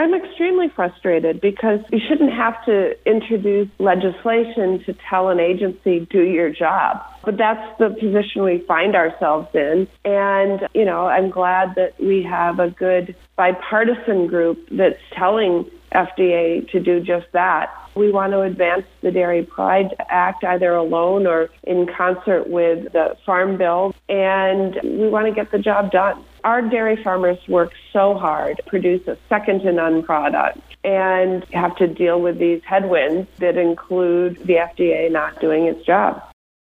I'm extremely frustrated because you shouldn't have to introduce legislation to tell an agency, do your job. But that's the position we find ourselves in. And, I'm glad that we have a good bipartisan group that's telling FDA to do just that. We want to advance the Dairy Pride Act either alone or in concert with the Farm Bill, and we want to get the job done. Our dairy farmers work so hard to produce a second-to-none product and have to deal with these headwinds that include the FDA not doing its job.